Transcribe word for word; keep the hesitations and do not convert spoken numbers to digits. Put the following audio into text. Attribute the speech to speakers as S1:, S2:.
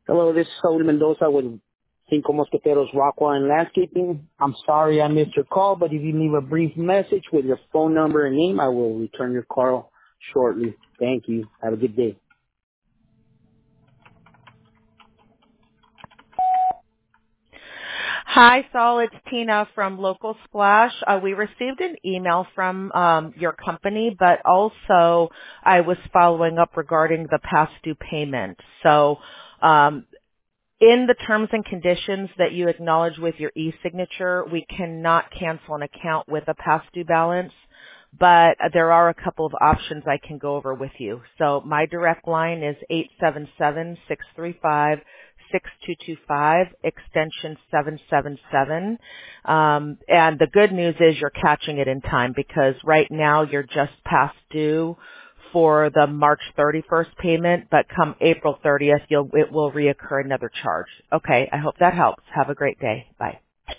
S1: Hello, this is Saul Mendoza with Cinco Mosqueteros Rockwell and Landscaping. I'm sorry I missed your call, but if you leave a brief message with your phone number and name, I will return your call shortly. Thank you. Have a good day.
S2: Hi, Saul. It's Tina from Local Splash. Uh, we received an email from um, your company, but also I was following up regarding the past due payment. So um, in the terms and conditions that you acknowledge with your e-signature, we cannot cancel an account with a past due balance, but there are a couple of options I can go over with you. So my direct line is eight seven seven, six three five, six two two five, extension seven seven seven. Um, and the good news is you're catching it in time because right now you're just past due for the March thirty-first payment, but come April thirtieth, you'll, it will reoccur another charge. Okay, I hope that helps. Have a great day. Bye.